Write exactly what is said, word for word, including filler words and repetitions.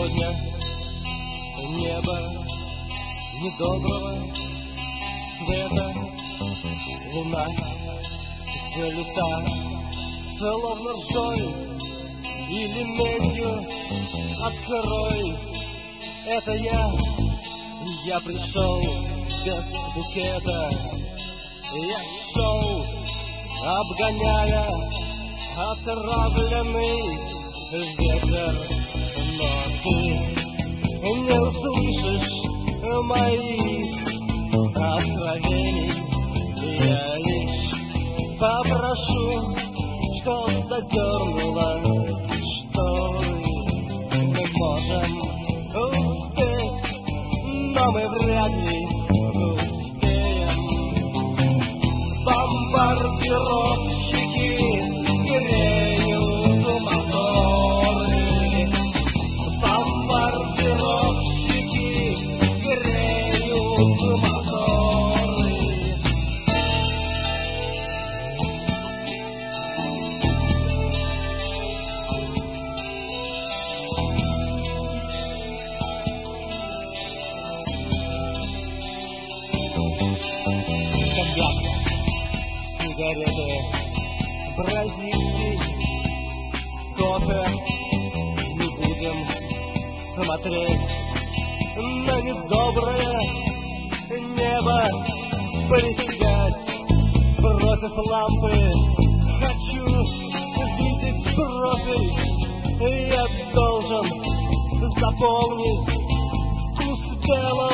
Сегодня небо недоброго цвета, луна залита словно ржой или медью. Открой, это я, я пришел без букета. Я шел, обгоняя отравленный ветер, но ты не услышишь моих откровений. Я лишь попрошу, чтоб задернула шторы. Мы можем успеть, но мы вряд ли успеем. Бомбардировщики греют моторы, бомбардировщики греют моторы. Коньяк, сигареты, Бразилии, кофе. Не будем смотреть на недоброе небо, присядь против лампы. Хочу видеть профиль, я должен запомнить вкус дела.